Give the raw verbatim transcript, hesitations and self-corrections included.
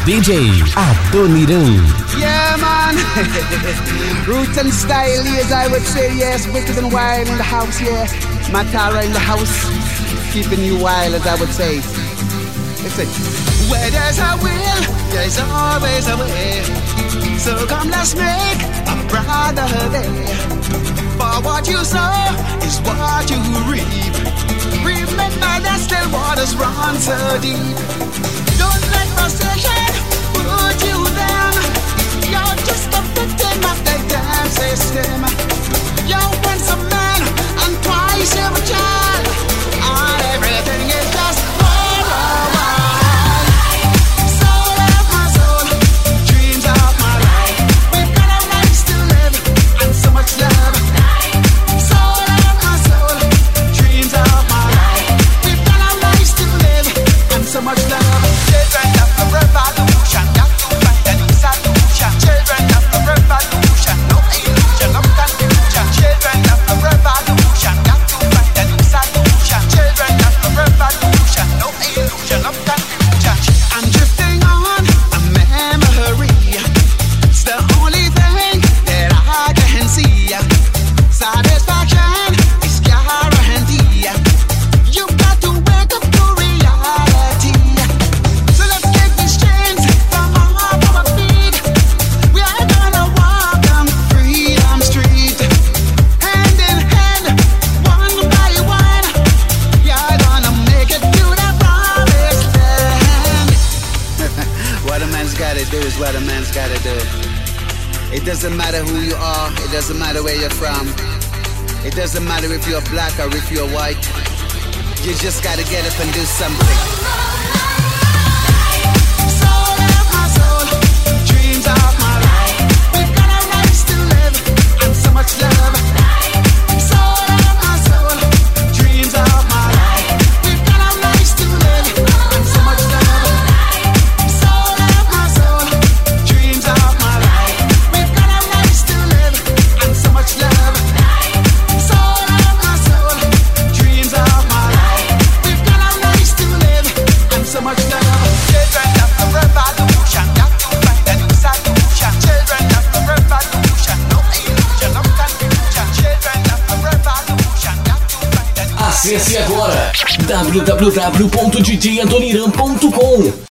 D J Adoniran. Yeah, man. Roots and style, yes, I would say, yes. Wicked and wild in the house, yeah. Matara in the house, keeping you wild, as I would say. Listen. Where there's a will, there's always a way. So come, let's make a brother day. For what you sow is what you reap. Remember that still waters run so deep. Don't let frustration put you down. You're just a victim of the damn system. You're once a man and twice a child, and everything is just all around. Soul of my soul, dreams of my life. We've got a life to live and so much love. Soul of my soul, dreams of my life. We've got a life to live and so much love. Children of the revolution, got to find a new solution. Children of the revolution, no illusion of confusion. Children of the revolution, got to find a new solution. Children of the revolution, no illusion of confusion. I'm drifting on a memory. It's the only thing that I can see. Satisfaction is guaranteed. You got to wake up to reality. So let's kick these chains from off our feet. We are gonna walk on freedom street, hand in hand, one by one. You're gonna make it to the promised land. What a man's gotta do is what a man's gotta do. It doesn't matter who you are, it doesn't matter where you're from. It doesn't matter if you're black or if you're white. You just gotta get up and do something. Soul of my soul, dreams of my life. We've got a life to live and so much love. Soul of my soul, dreams of my life. We've got a life to live and so much love. Soul of my soul, dreams of my life. We've got a life to live and so much love. Soul of my soul, dreams of my life. We've got a life to live and so much love. Children of the revolution, got to find a new solution. Children of the revolution, no illusion of confusion. Children of the revolution, got to find a new Acesse agora w w w ponto d j adoniran ponto com.